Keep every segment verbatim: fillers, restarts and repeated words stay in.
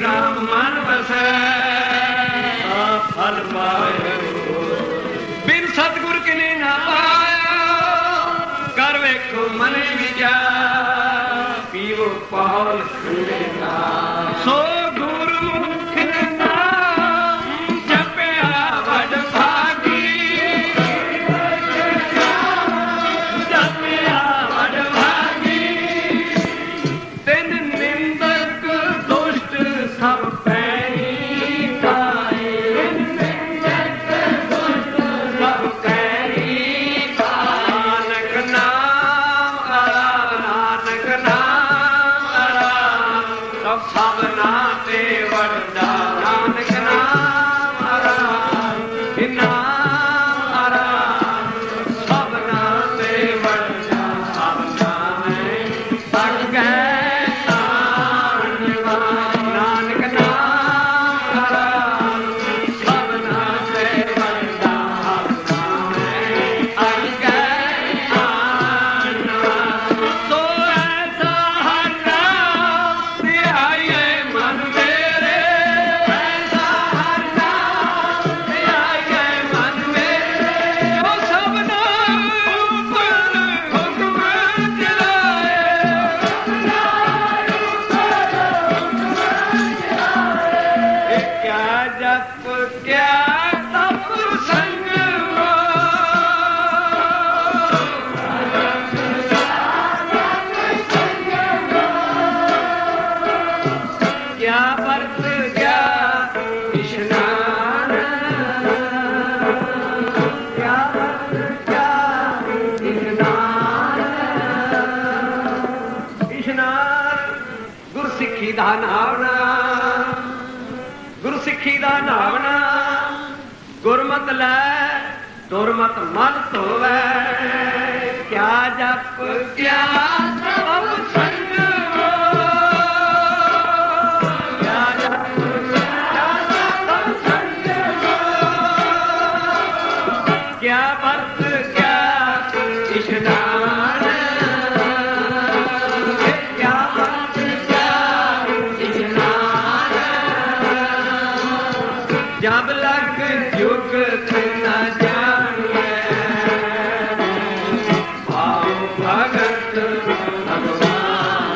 ਨਾਮ ਮਨ ਵਸੈ ਫਲ ਪਾਇਓ ਬਿਨ ਸਤਿਗੁਰ ਕਿਨੇ ਨਾ ਪਾਇਆ ਕਰ ਵੇਖੋ ਮਨ ਵਿਚਾਰ ਪੀਵੋ ਪਾਲ ਖੰਡੇਗਾ ਸੋ ਗੁਰਮੁਖ ਨਾਮ ਜਪਿਆ ਵਡ ਭਾਗੀ ਜਪਿਆ ਵਡ ਭਾਗੀ ਤਿਨ ਨਿੰਦਕ ਦੁਸ਼ਟ ਸਭ ਪੈਣੀ ਕਾਏ ਨਿੰਦਕ ਦੁਸ਼ਟ ਸਭ ਪੈਣੀ ਨਾਨਕ ਨਾਮ ਆਰਾ ਨਾਨਕ ਨਾਮ ਆਰਾ ਸਭ ਸਭਨਾ ਤੇ ਵਡਦਾ ਨਾਨਕ ਨਾਮ ਆਰਾ ਨਾਮ ਆਰਾ ਸਭਨਾ ਤੇ ਵਡਦਾ ਸਭਨਾ ਮੈਂ ਪੜ ਗਏ ਨਾਨਕ ਨਾਮ ਆਰਾ ਸਭਨਾ ਤੇ ਵਡਦਾ ਸਭਨਾ ਮੈਂ ਅੜ ਗਏ ਸੋ ਐਸਾ ਹਰ ਨਾਮ ਧਿਆਈਏ ਮਨ ਮੇਰੇ ਐਸਾ ਹਰ ਨਾਮ ਧਿਆਈਏ ਮਨ ਮੇਰੇ ਉਹ ਸਭਨਾ ਉੱਪਰ ਹੁਕਮ ਚਲਾਏ ਇਹ ਕਿਆ ਜਪ ਕਿਆ ਤਪ ਸੰਗਮੋ ਕਿਆ ਵਰਤ ਕਿਆ ਇਸ਼ਨਾਨ ਕਿਆ ਵਰਤ ਕਿਆ ਇਸ਼ਨਾਨ ਇਸ਼ਨਾਨ ਗੁਰਸਿੱਖੀ ਦਾ ਨਾਵਣਾ ਗੁਰਸਿੱਖੀ ਦਾ ਨਾਵਣਾ ਗੁਰਮਤਿ ਲੈ ਦੁਰਮਤ ਮਨ ਧੋਵੈ ਕਿਆ ਜਪ ਕਿਆ ਤਪ ਸੰਗਮੋ ਕਿਆ ਜਪ ਕਿਆ ਤਪ ਸੰਗਮੋ ਕਿਆ ਵਰਤ ਕਿਆ ਇਸ਼ਨਾਨ ਕਿਆ ਵਰਤ ਕਿਆ ਇਸ਼ਨਾਨ ਜਬ ਲਗ ਜੁਗ ਨਾ ਜਾਣੀਐ ਭਾਉ ਭਗਤ ਭਗਵਾਨ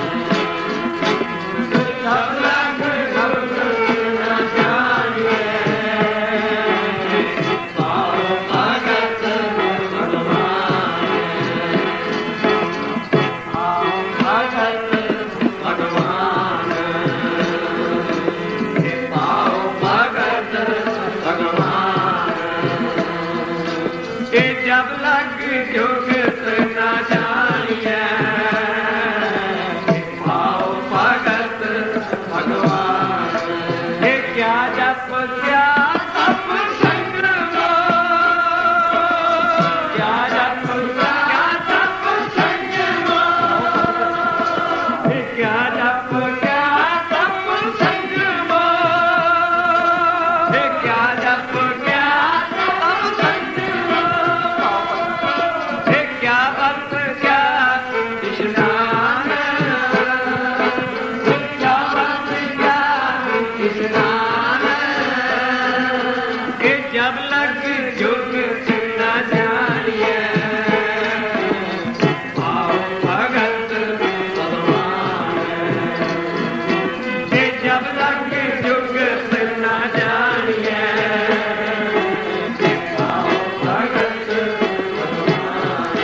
ਜਬ ਲਗ ਜੁਗ ਨਾ ਜਾਣੀਐ ਭਾਉ ਭਗਤ ਭਗਵਾਨ ਭਾਉ ਭਗਤ ਭਗਵਾਨ ਭਾਉ ਭਗਤ ਭਗਵਾਨ ਇਹ ਜਬ ਲਗ ਜੁਗਤ ਨਾ ਜਾਣੀਐ ਭਾਉ ਭਗਤ ਭਗਵਾਨ ਇਹ ਕਿਆ ਜਪ ਕਿਆ ਤਪ ਸੰਗਮੋ ਕਿਆ ਜਪ ਕਿਆ ਤਪ ਸੰਗਮੋ ਇਹ ਕਿਆ ਜਪ ਕਿਆ ਤਪ ਸੰਗਮੋ ਇਹ ਕਿਆ ਜਪ ਕਿਆ ਤਪ ਸੰਗਮੋ ਇਹ ਕਿਆ ਵਰਤ ਕਿਆ ਇਸ਼ਨਾਨ ਇਹ ਕਿਆ ਵਰਤ ਕਿਆ ਇਸ਼ਨਾਨ ਇਹ ਜਬ ਲਗ ਜੁਗ ਨਾ ਜਾਣੀਐ ਭਾਉ ਭਗਤ ਭਗਵਾਨ ਇਹ ਜਬ ਲਗ ਜੁਗ ਨਾ ਜਾਣੀਐ ਭਾਉ ਭਗਤ ਭਗਵਾਨ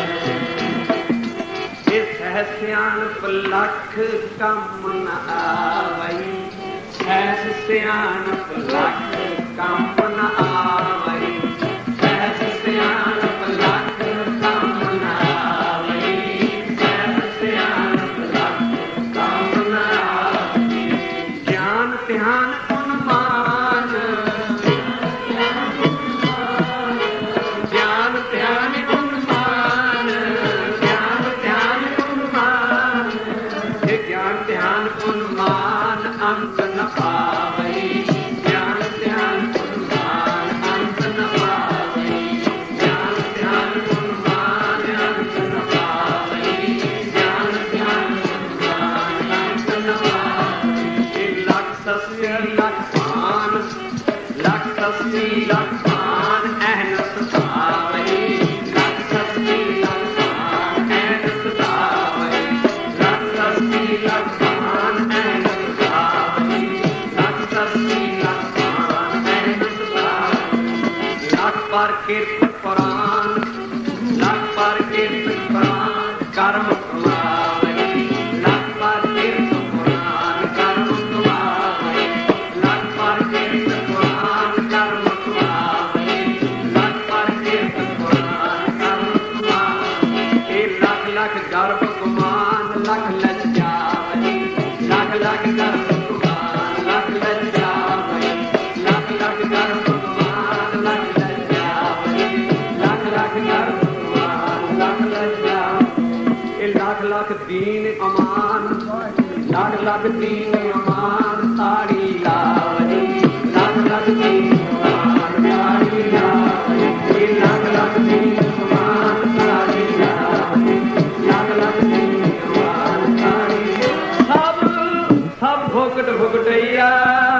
ਇਹ ਸਹਿ ਸਿਆਣਪ ਲੱਖ ਕੰਮ ਨ ਆਵਈ ਸਹਿ ਸਿਆਣਪ ਲੱਖ ਕੰਮ ਨ ਆਵਈ ਸਹਿ ਸਿਆਣਪ ਲੱਖ ਕੰਮ ਨ ਆਵਈ ਸਹਿ ਸਿਆਣਪ ਲੱਖ ਕੰਮ ਨ ਆਵਈ ਗਿਆਨ ਧਿਆਨ ਉਨਮਾਨ ਗਿਆਨ ਧਿਆਨ ਉਨਮਾਨ ਗਿਆਨ ਧਿਆਨ ਉਨਮਾਨ ਇਹ ਗਿਆਨ ਧਿਆਨ ਉਨਮਾਨ ਅੰਤ ਨ ਪਾਵਈ ਗਿਆਨ ਧਿਆਨ ਉਨਮਾਨ ਅੰਤ ਨ ਪਾਵਈ ਗਿਆਨ ਧਿਆਨ ਉਨਮਾਨ ਅੰਤ ਨ ਪਾਵਈ ਗਿਆਨ ਧਿਆਨ ਉਨਮਾਨ ਅੰਤ ਨ ਪਾਵਈ ਇਹ ਲਖ सस्सी लख पान लख सस्सी लख पान अहनस पावई लख सस्सी लख पान अहनस पावई लख सस्सी लख पान अहनस पावई लख सस्सी लख पान अहनस पावई लख पर कीर्त कुरान लख पर कीर्त कुरान कर्म कमावई लख पर कीर्त कुरान कर्म कमावई लख पर कीर्त कुरान कर्म कमावई लख पर कीर्त कुरान कर्म कमावई लख लख गर्भ गुमान लख लज्जावई लख लख गर्भ गुमान लख लज्जावई लख लख गर्भ गुमान लख लज्जावई लख लख गर्भ गुमान लख लज्जावई लख लख दीन अमान लख लख दीन अमान ताड़ी लावई लख लख दीन अमान ताड़ी लावई लख लख दीन अमान ताड़ी लावई लख लख दीन अमान ताड़ी सब सब भुगत भुगतैया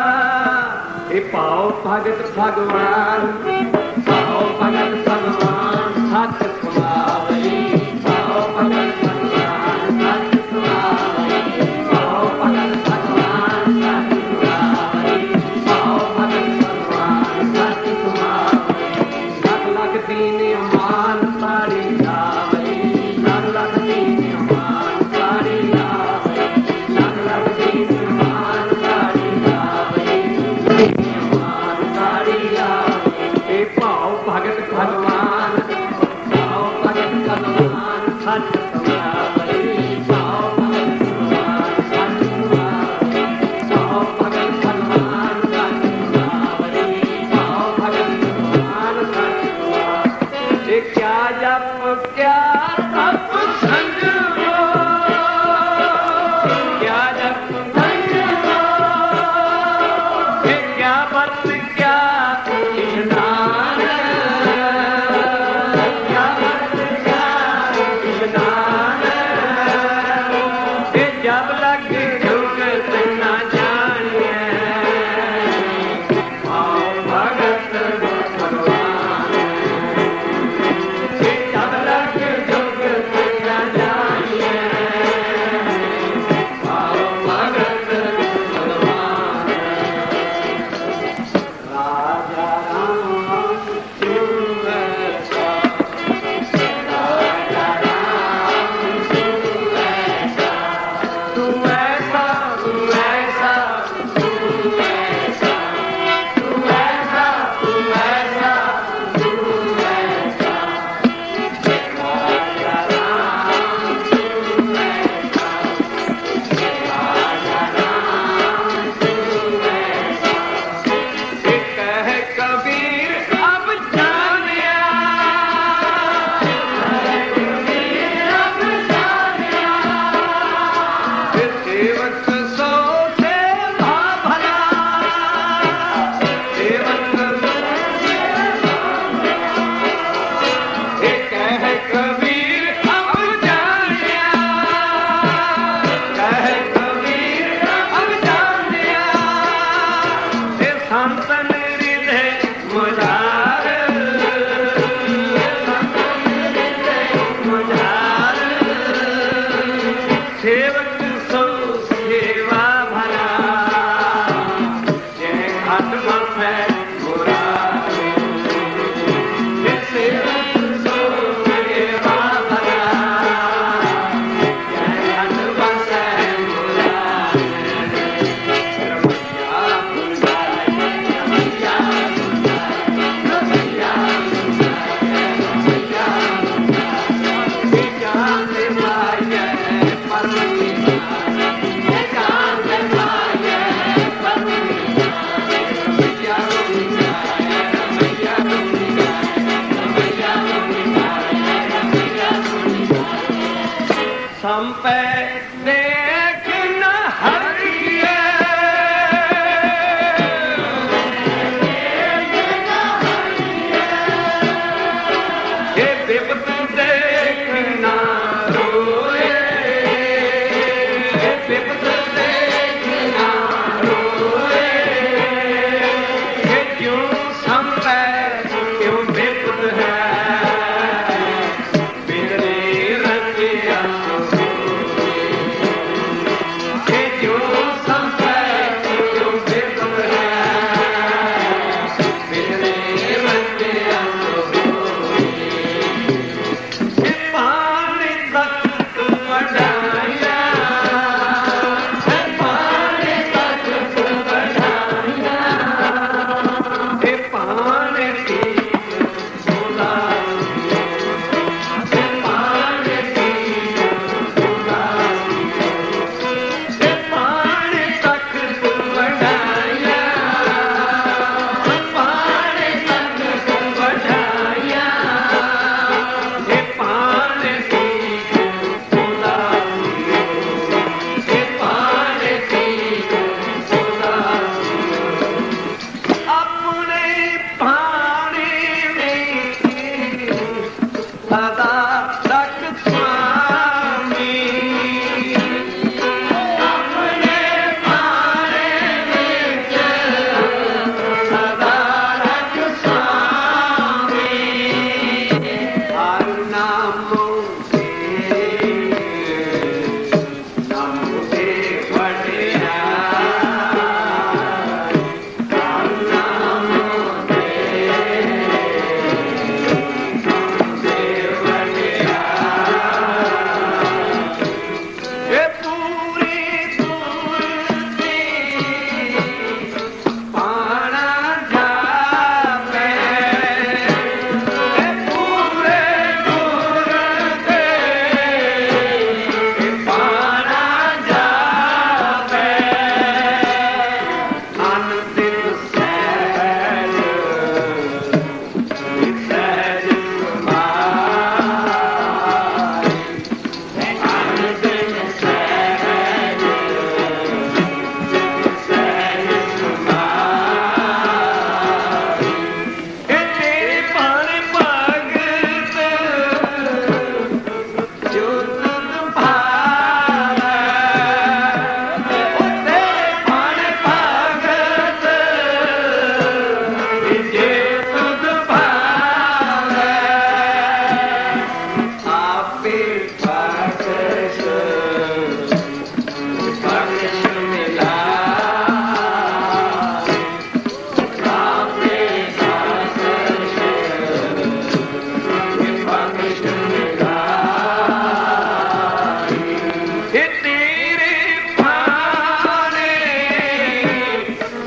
ए पाओ भगत भगवान पाओ भगत भगवान सत सुनावई पाओ भगत भगवान सत सुनावई पाओ भगत भगवान सत सुनावई पाओ भगत भगवान सत सुनावई लख लख दीन अमान ताड़ी लावई लख लख दीन अमान ताड़ी लावई लख लख दीन अमान ताड़ी लावई दीन अमान ताड़ी लावई ए पाओ भगत भगवान पाओ भगत भगवान सत सुनावई पाओ भगत भगवान सत सुनावई पाओ भगत भगवान सत सुनावई पाओ भगत भगवान सत सुनावई ए क्या जप क्या तप संग हो क्या जप संग हो ए क्या बत क्या स्नान क्या बत क्या स्नान ए जब लग जुगत न जानिए पाओ भगत भगवान ए जब लग जुगत न जानिए पाओ भगत भगवान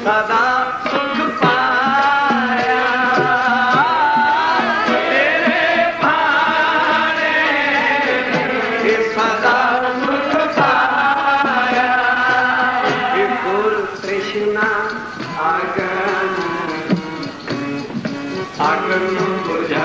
ਸਦਾ ਸੁਖ ਪਾਇਆ ਤੇਰੇ ਭਾਣੇ ਇਹ ਸਦਾ ਸੁਖ ਪਾਇਆ ਇਹ ਗੁਰ ਕ੍ਰਿਸ਼ਨਾ ਆਗਨ ਆਗਨ ਬੁਝਾ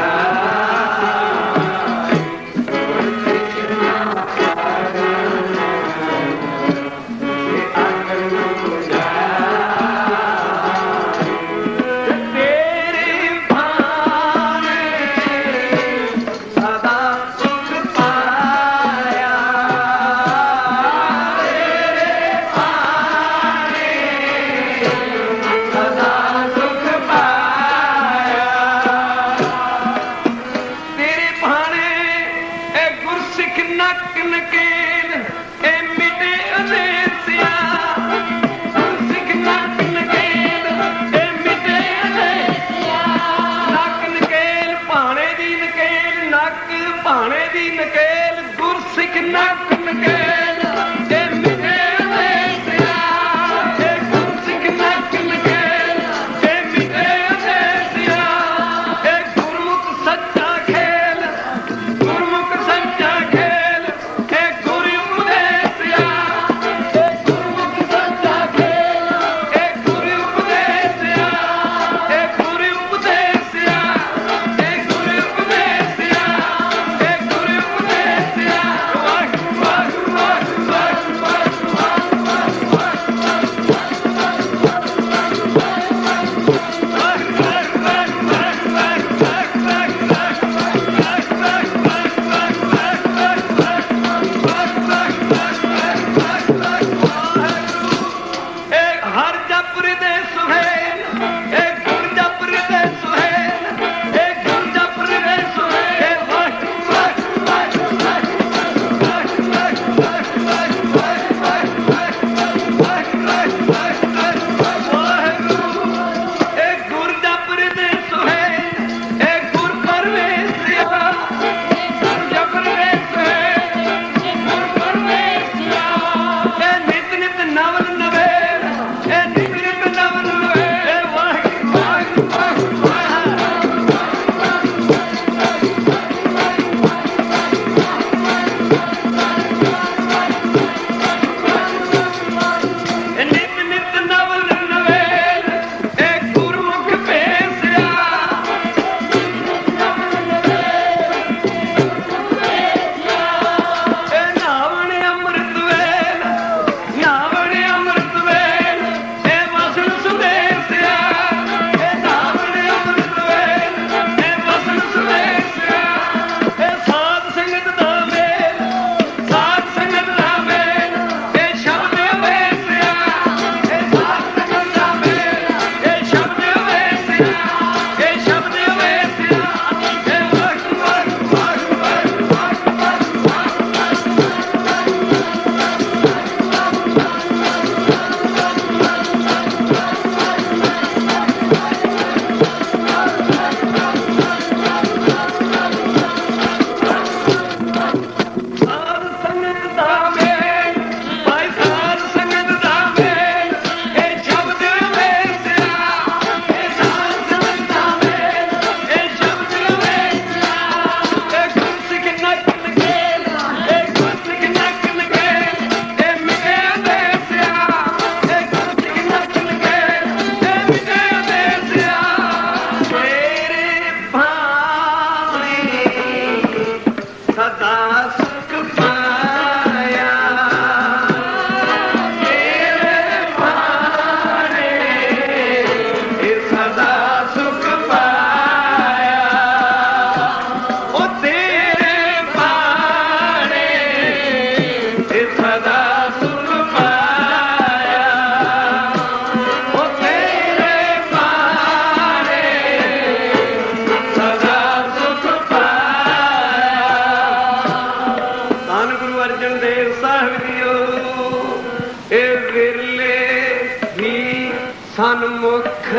ਸਨਮੁਖ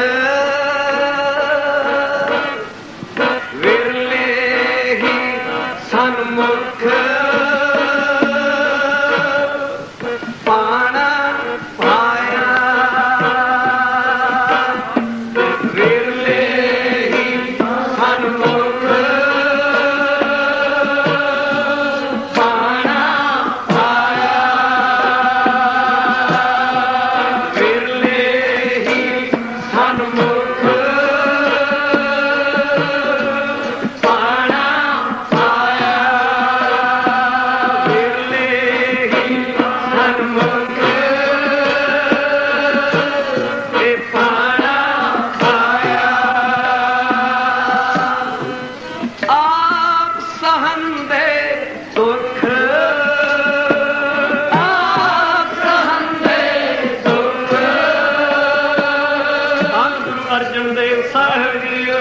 ਵਿਰਲੇ ਹੀ ਸਨਮੁਖ ਪਾਣਾ ਪਾਇਆ ਅਰਜਨ ਦੇਵ ਸਾਹਿਬ ਜੀਓ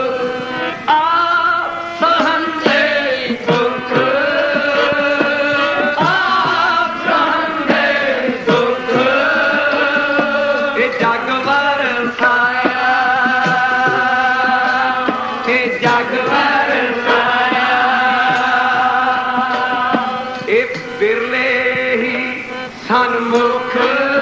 ਆਪ ਸਹੰਦੇ ਦੁੱਖ ਆਪ ਸਹੰਦੇ ਦੁੱਖ ਇਹ ਜਗ ਵਰਸਾਇਆ ਇਹ ਜਗ ਵਰਸਾਇਆ ਇਹ ਬਿਰਲੇ ਹੀ ਸਨਮੁਖ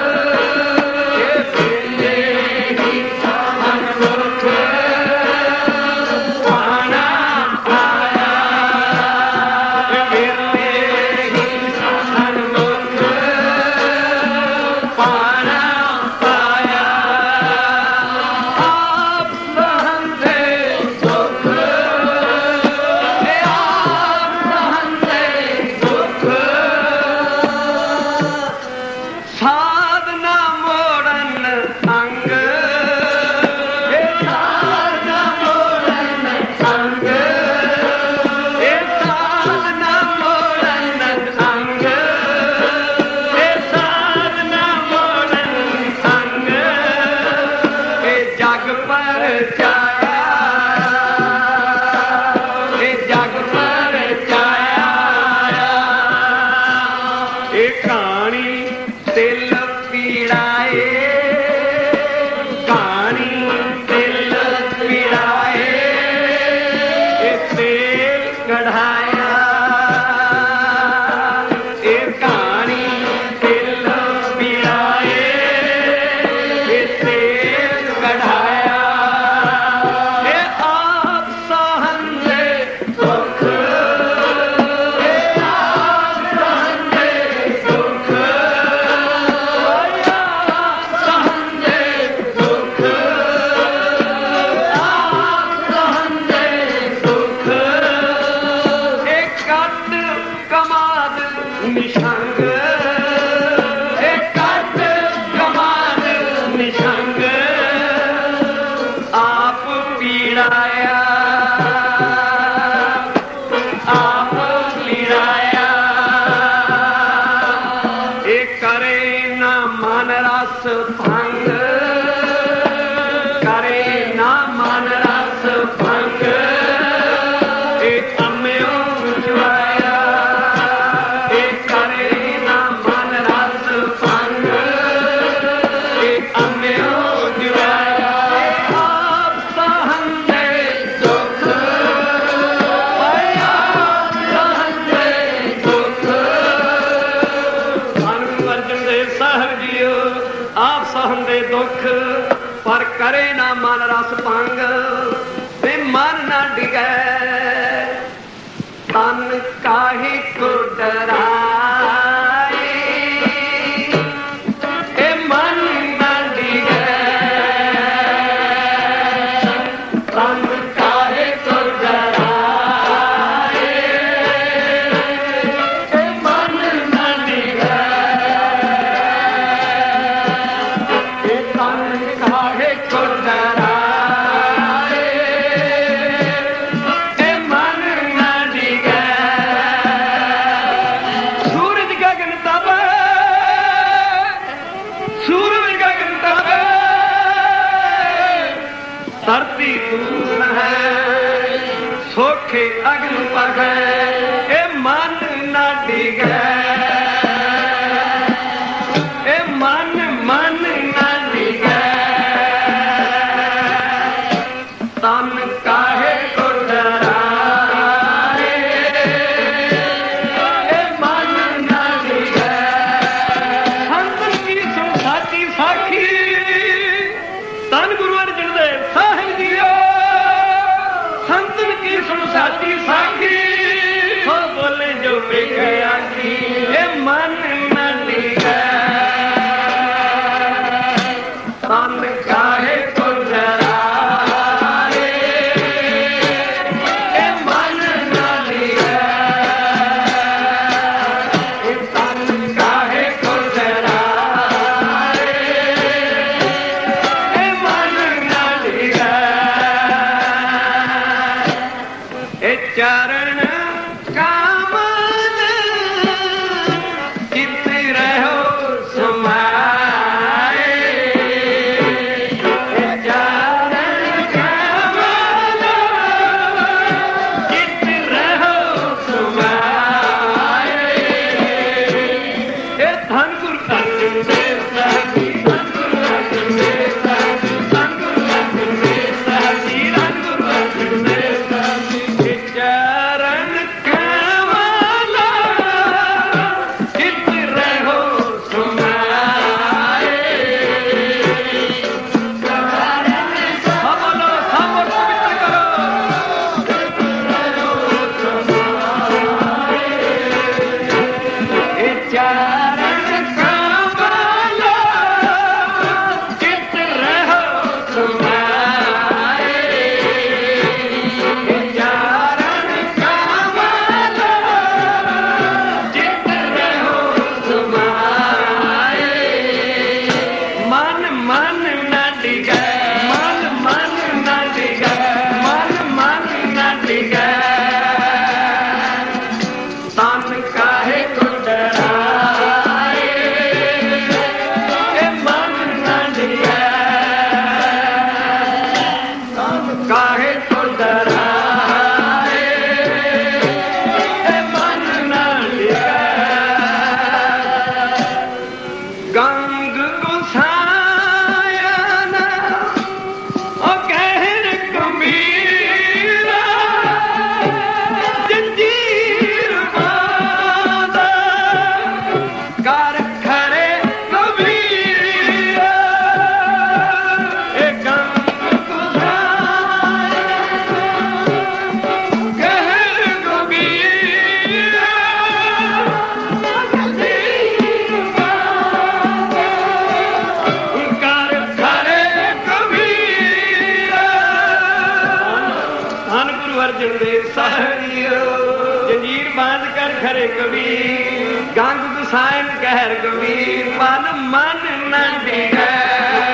पर करे ना मन रस भंग वे मन न डिगै तन काहे को डराए ए मन न डिगै तन काहे को डराए ए मन न डिगै ए तन काहे को डराए ए मन न डिगै सूरज गगन तपै सूरज गगन तपै धरती दूर है सोखे अग्न पगै ए मन न डिगै ए मन मन न डिगै तन काहे को डराए ए मन न डिगै संतन की सुन साची साखी धन गुरु अर्जन देव साहिब जीओ संतन की सुन साची साखी हो बोले जो बेखया की ए मन न डिगै तन काहे को डराए ए मन न डिगै ए तन काहे को डराए ए मन न डिगै ए चरण कामन चित रहो ਅਰਜਨ ਦੇਵ ਸਾਹਿਬਿਓ ਜੰਜੀਰ ਬਾਂਧ ਕਰ ਖਰੇ ਕਬੀਰ ਗੰਗ ਗੁਸਾਇਨ ਕਹਿਰ ਕਬੀਰ ਮਨ ਮਨ ਨਾ ਡਿਗੈ